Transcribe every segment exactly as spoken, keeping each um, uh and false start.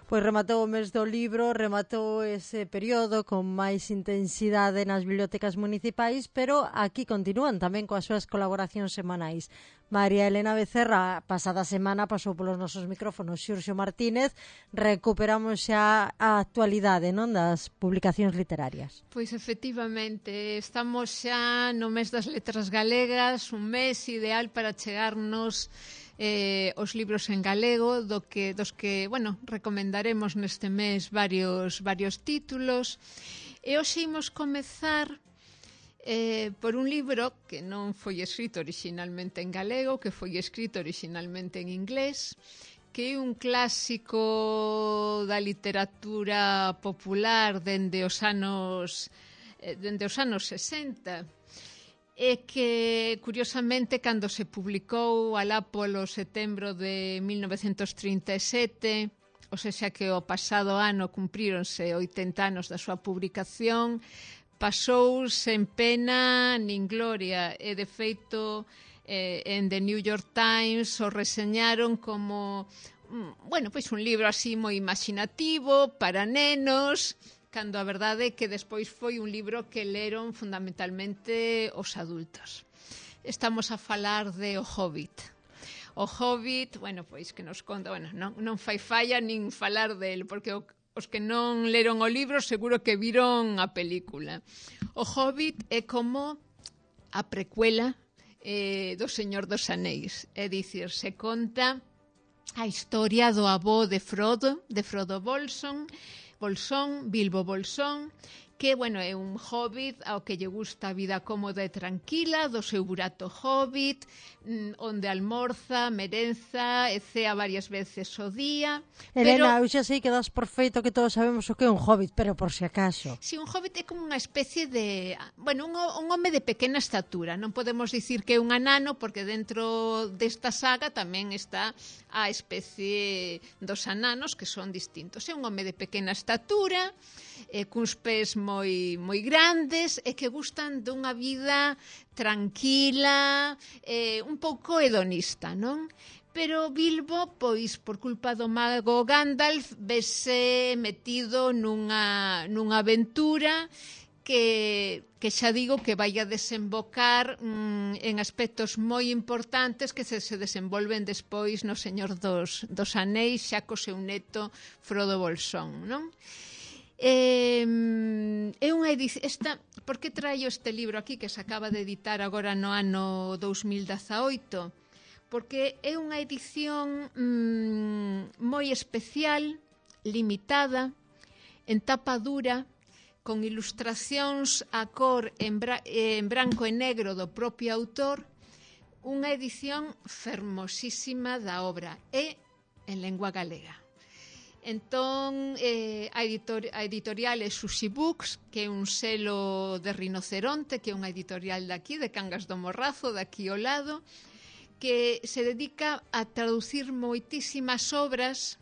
Pois rematou o mes do libro, rematou ese período con máis intensidade nas bibliotecas municipais, pero aquí continúan tamén coas súas colaboracións semanais. María Elena Becerra, pasada semana, pasou polos nosos micrófonos Xurxo Martínez. Recuperamos xa a actualidade, non, das publicacións literarias. Pois efectivamente, estamos xa no mes das letras galegas, un mes ideal para chegarnos Eh, os libros en galego do que, dos que, bueno, recomendaremos neste mes varios, varios títulos. E hoxe imos comezar eh, por un libro que non foi escrito originalmente en galego, que foi escrito originalmente en inglés, que é un clásico da literatura popular dende os anos, eh, dende os anos sesenta, e que, curiosamente, cando se publicou alá polo setembro de mil novecentos trinta e sete, ou seja que o pasado ano cumpríronse oitenta anos da súa publicación, pasou sen pena nin gloria, e de feito eh, en The New York Times o reseñaron como, bueno, pois un libro así moi imaginativo para nenos, cando a verdade é que despois foi un libro que leron fundamentalmente os adultos. Estamos a falar de O Hobbit. O Hobbit, bueno, pois que nos conta, bueno, non, non fai falla nin falar del, porque o, os que non leron o libro seguro que viron a película. O Hobbit é como a precuela eh, do Señor dos Anéis, é dicir, se conta a historia do avó de Frodo, de Frodo Bolson, Bolsón, Bilbo Bolsón, que, bueno, é un hobbit ao que lle gusta a vida cómoda e tranquila do seu burato hobbit, onde almorza, merenza e cea varias veces ao día. Elena, pero... eu xa sei que das por feito que todos sabemos o que é un hobbit, pero por si acaso. Si, un hobbit é como unha especie de... Bueno, un, un home de pequena estatura. Non podemos dicir que é un anano, porque dentro desta saga tamén está a especie dos ananos, que son distintos. É un home de pequena estatura, eh, cuns pés moi moi grandes e que gustan dunha vida tranquila, eh, un pouco hedonista, non? Pero Bilbo, pois, por culpa do mago Gandalf, vese metido nunha, nunha aventura que, que xa digo que vai a desembocar mm, en aspectos moi importantes que se, se desenvolven despois no Señor dos, dos Anéis, xa co seu neto Frodo Bolsón, non? Eh, é unha edición esta, por que traio este libro aquí que se acaba de editar agora no ano dous mil dezaoito? Porque é unha edición mmm, moi especial, limitada, en tapa dura, con ilustracións a cor en, bra en branco e negro do propio autor, unha edición fermosísima da obra, e en lengua galega. Entón, eh, a, editor a editorial é Sushi Books, que é un selo de Rinoceronte, que é unha editorial daqui, de Cangas do Morrazo, daqui ao lado, que se dedica a traducir moitísimas obras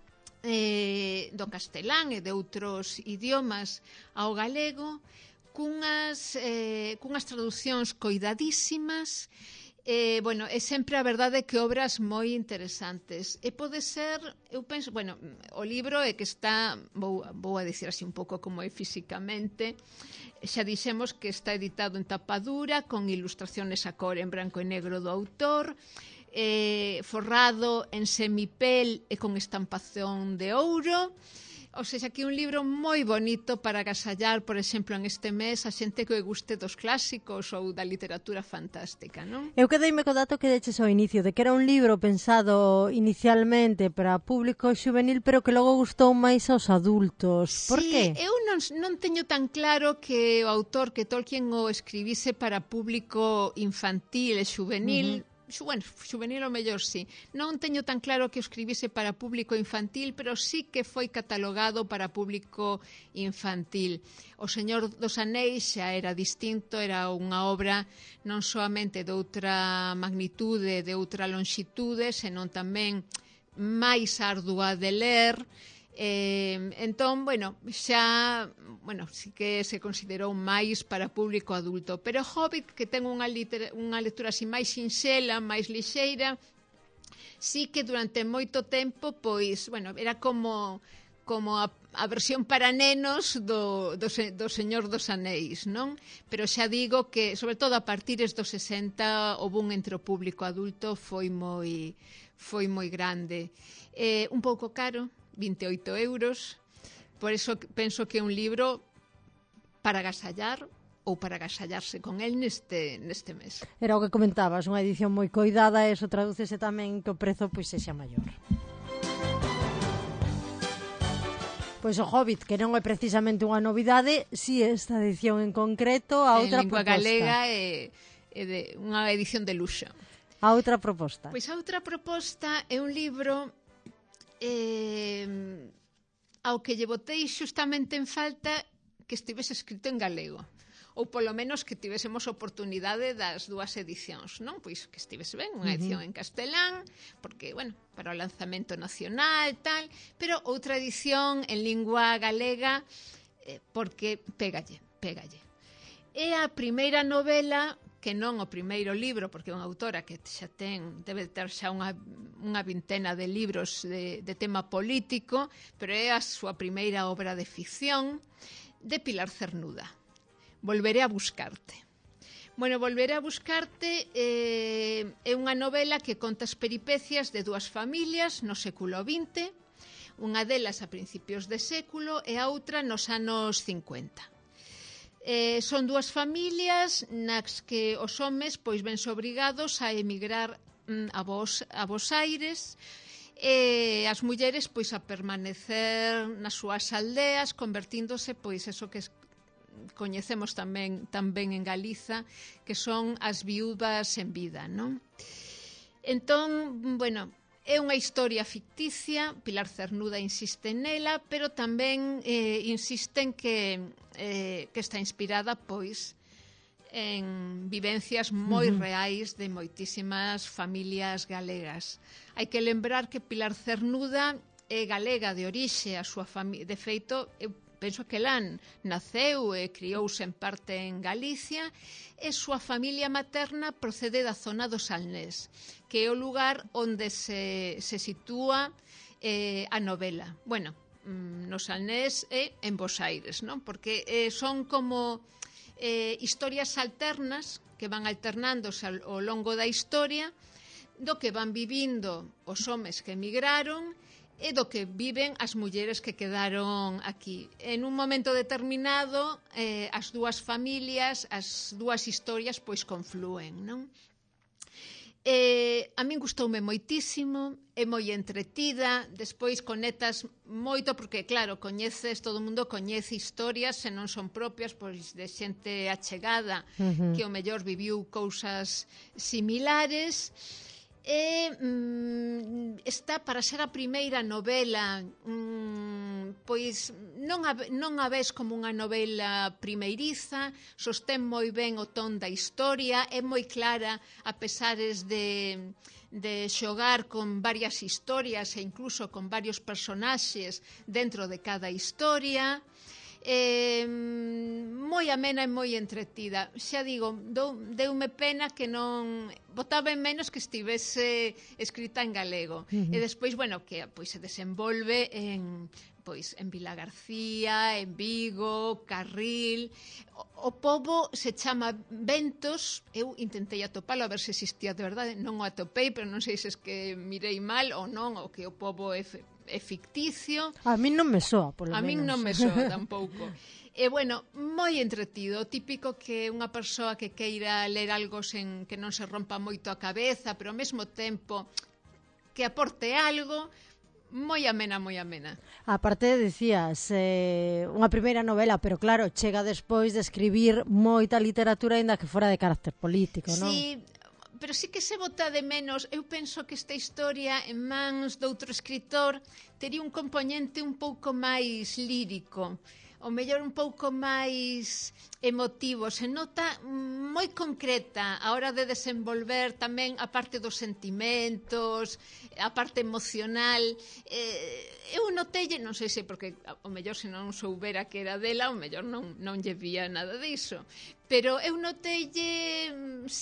eh, do castelán e de outros idiomas ao galego, cunhas, eh, cunhas traduccións coidadísimas. Eh, bueno, é sempre a verdade que obras moi interesantes. E pode ser, eu penso, bueno, o libro é que está, vou, vou a dicir así un pouco como é físicamente, xa dixemos que está editado en tapa dura, con ilustraciones a cor en branco e negro do autor, eh, forrado en semipel e con estampación de ouro. Ou seja, aquí un libro moi bonito para agasallar, por exemplo, en este mes a xente que guste dos clásicos ou da literatura fantástica, non? Eu quedeime co dato que deches ao inicio, de que era un libro pensado inicialmente para público juvenil, pero que logo gustou máis aos adultos. Por sí, que? Eu non, non teño tan claro que o autor, que Tolkien o escribise para público infantil e juvenil, uh-huh. Bueno, juvenil o mellor sí. Non teño tan claro que o escribise para público infantil, pero sí que foi catalogado para público infantil. O Señor dos Anéis xa era distinto, era unha obra non soamente de outra magnitude, de outra longitude, senón tamén máis ardua de ler. Eh, entón, bueno, xa bueno, sí que se considerou máis para público adulto, pero Hobbit, que ten unha, unha lectura así máis sinxela, máis lixeira, sí que durante moito tempo, pois, bueno, era como como a, a versión para nenos do, do, do Señor dos Anéis, non? Pero xa digo que, sobre todo a partir dos sesenta, o boom entre o público adulto foi moi foi moi grande. Eh, un pouco caro, vinte e oito euros, por eso penso que é un libro para agasallar ou para agasallarse con el neste, neste mes. Era o que comentabas, unha edición moi coidada, e eso tradúcese tamén que o prezo pois sexa maior. Pois o Hobbit, que non é precisamente unha novidade, si esta edición en concreto, a outra en lingua proposta. galega é, é de unha edición de luxo. A outra proposta. Pois a outra proposta é un libro eh, ao que lle botei xustamente en falta que estivese escrito en galego, ou polo menos que tivésemos oportunidade das dúas edicións, non? Pois que estivese ben, unha edición uh-huh. en castelán, porque, bueno, para o lanzamento nacional e tal, pero outra edición en lingua galega, eh, porque pégalle, pégalle. É a primeira novela, que non o primeiro libro, porque é unha autora que xa ten, debe ter xa unha, unha vintena de libros de, de tema político, pero é a súa primeira obra de ficción, de Pilar Cernuda. Volveré a buscarte. Bueno, Volveré a buscarte eh, é unha novela que conta as peripecias de dúas familias no século vinte, unha delas a principios de século e a outra nos anos cincuenta. Eh, son dúas familias nas que os homes pois vense obrigados a emigrar mm, a, Bos, a Bos Aires, e as mulleres pois a permanecer nas súas aldeas, convertíndose pois eso que coñecemos tamén tamén en Galiza, que son as viúvas en vida, non? Entón, bueno, é unha historia ficticia, Pilar Cernuda insiste nela, pero tamén eh, insiste en que, eh, que está inspirada, pois, en vivencias moi uh-huh. reais de moitísimas familias galegas. Hai que lembrar que Pilar Cernuda é galega de orixe, a súa familia, de feito, eu penso que Lan naceu e criouse en parte en Galicia, e súa familia materna procede da zona do Salnés, que é o lugar onde se, se sitúa eh, a novela. Bueno, no Salnés e en Bos Aires, non? Porque eh, son como eh, historias alternas que van alternándose ao longo da historia do que van vivindo os homes que emigraron e do que viven as mulleres que quedaron aquí. En un momento determinado, eh, as dúas familias, as dúas historias, pois conflúen, non? Eh, a min gustoume moitísimo, é moi entretida, despois conectas moito, porque, claro, coñeces, todo o mundo coñece historias, se non son propias, pois de xente achegada, uh-huh. que o mellor viviu cousas similares. E mm, está para ser a primeira novela, mm, pois non a, non a ves como unha novela primeiriza, sostén moi ben o ton da historia, é moi clara a pesares de, de xogar con varias historias e incluso con varios personaxes dentro de cada historia. Eh, moi amena e moi entretida. Xa digo, dou, deume pena que non botaba en menos que estivese escrita en galego. Uh-huh. E despois, bueno, que pois se desenvolve en pois en Vila García, en Vigo, Carril. O, o pobo se chama Ventos. Eu intentei atopalo a ver se existía de verdade, non o atopei, pero non sei se es que mirei mal ou non, ou que o pobo é é ficticio. A min non me soa, polo menos. A min non me soa tampouco. E, bueno, moi entretido. Típico que unha persoa que queira ler algo sen que non se rompa moito a cabeza, pero ao mesmo tempo que aporte algo, moi amena, moi amena. A parte, decías, eh, unha primeira novela, pero claro, chega despois de escribir moita literatura, aínda que fora de carácter político, non? Sí, pero sí que se bota de menos. Eu penso que esta historia en mans doutro escritor tería un componente un pouco máis lírico, o mellor un pouco máis emotivo, se nota moi concreta a hora de desenvolver tamén a parte dos sentimentos, a parte emocional. Eh, eu notei, non sei se porque o mellor se non soubera que era dela, o mellor non, non lle vía nada diso, pero eu notei, sí,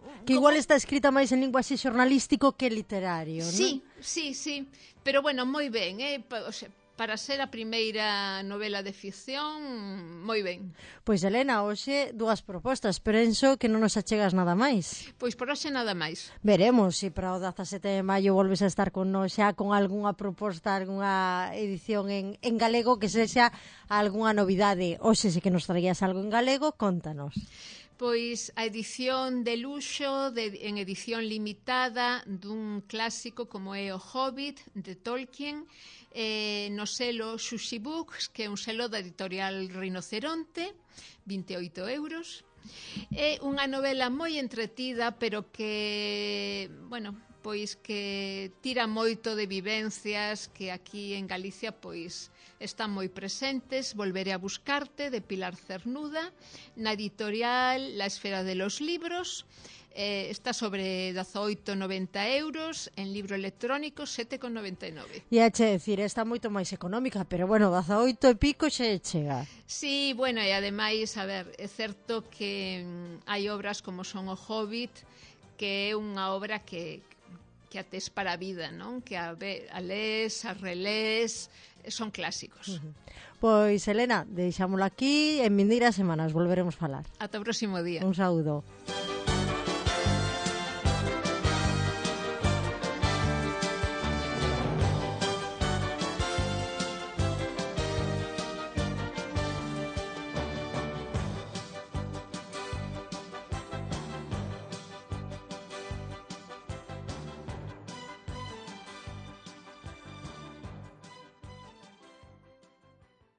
Que igual está escrita máis en linguaxe xornalístico que literario, non? Sí, sí, sí, pero bueno, moi ben, eh? O sea, para ser a primeira novela de ficción, moi ben. Pois, Elena, hoxe dúas propostas, pero penso que non nos achegas nada máis. Pois por hoxe nada máis. Veremos se para o dezasete de maio volves a estar con nos xa con algunha proposta, algunha edición en, en galego que sexa algunha novidade. Hoxe, se que nos traías algo en galego, contanos. Pois a edición de luxo, de, en edición limitada, dun clásico como é o Hobbit, de Tolkien, eh, no selo Sushi Books, que é un selo da editorial Rinoceronte, vinte e oito euros. É unha novela moi entretida, pero que, bueno, pois que tira moito de vivencias que aquí en Galicia pois están moi presentes. Volveré a buscarte, de Pilar Cernuda, na editorial La Esfera de los Libros. Eh, está sobre dezaoito e noventa euros, en libro electrónico sete con noventa e nove. E a che decir, está moito máis económica, pero bueno, dezaoito e pico xe chega. Sí, bueno, e ademais, a ver, é certo que mm, hai obras como son o Hobbit, que é unha obra que que a tes para a vida, non? Que a, ve, a les, a relés, son clásicos. Uh-huh. Pois, Elena, deixámoslo aquí, en vindeiras semanas volveremos falar. Ata o próximo día. Un saúdo.